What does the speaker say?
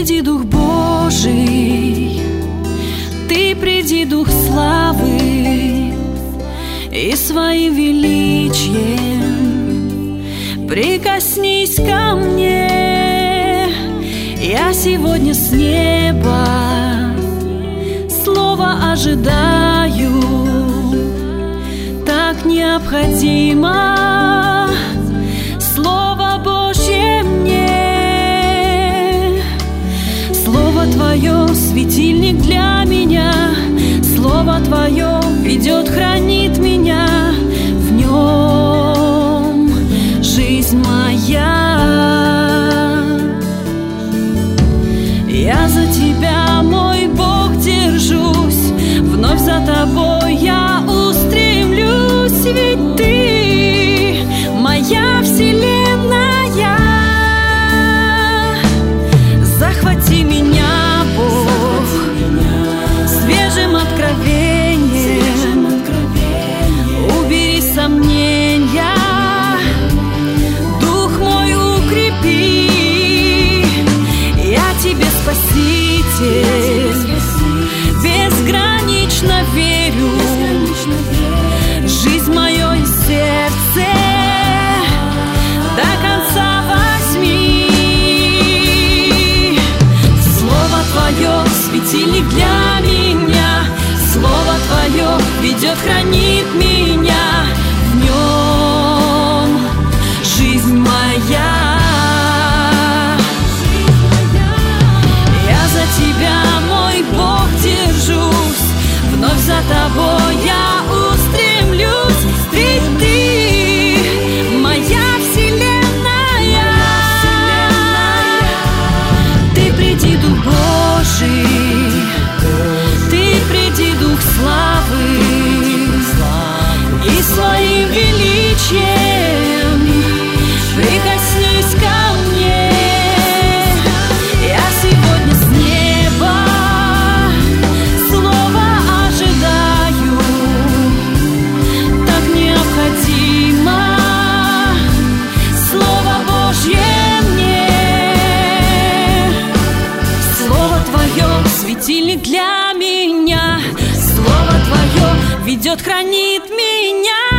приди, Дух Божий, Ты приди, Дух славы, и своим величием прикоснись ко мне. Я сегодня с неба слово ожидаю, так необходимо Слово Божье мне. Слово Твое — светильник для меня, Слово Твое ведет, хранит меня, в нем жизнь моя. Я за Тебя, мой Бог, держусь, вновь за Тобой я устремлюсь, ведь Ты моя вселенная. Захвати меня, Бог, свежим откровением, убери сомнения, дух мой укрепи. Я Тебе, Спаситель, безгранично верю, жизнь мое и сердце до конца возьми. Слово Твое — светильник для меня, Слово Твое ведет, хранит меня, в нем жизнь моя. Я за Тебя, мой Бог, держусь, вновь за Тобой я устремлюсь, ведь Ты моя вселенная. Ты приди, Дух Божий, Ты приди, Дух славы, и своим величием прикоснись ко мне. Я сегодня с неба слово ожидаю, так необходимо Слово Божье мне. Слово Твое — светильник для меня, Слово Твое ведет, хранит меня.